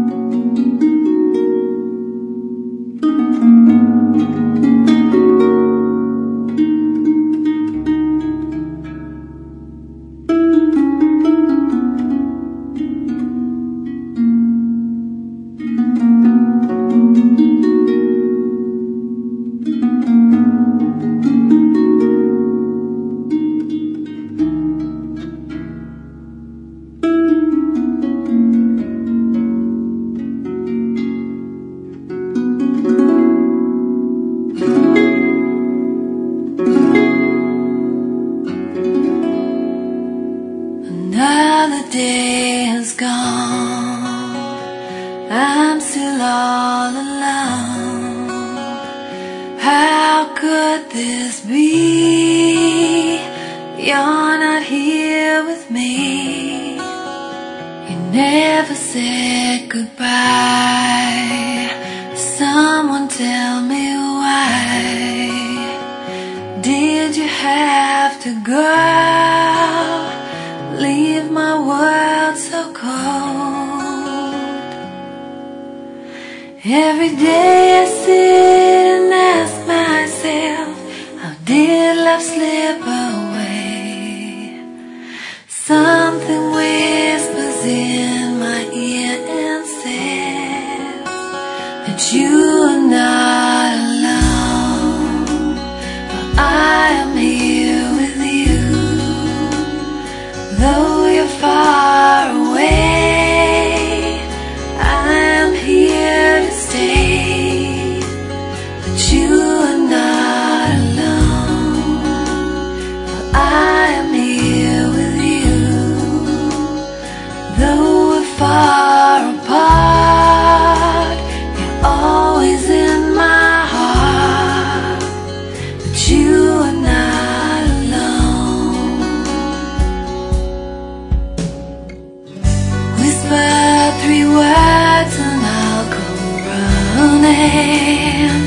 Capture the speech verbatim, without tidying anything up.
Another day has gone, I'm still all alone. How could this be? You're not here with me. You never said goodbye. Someone tell me why. Did you have to go? Leave my world so cold. Every day I sit and ask myself, how did love slip away? Something whispers in my ear and says that you are not alone, but I am here with you. Though you're far away, I am here to stay. But you are not alone, for I am here with you. Though we're far apart, you're always in my heart. But you are not three words and I'll come running.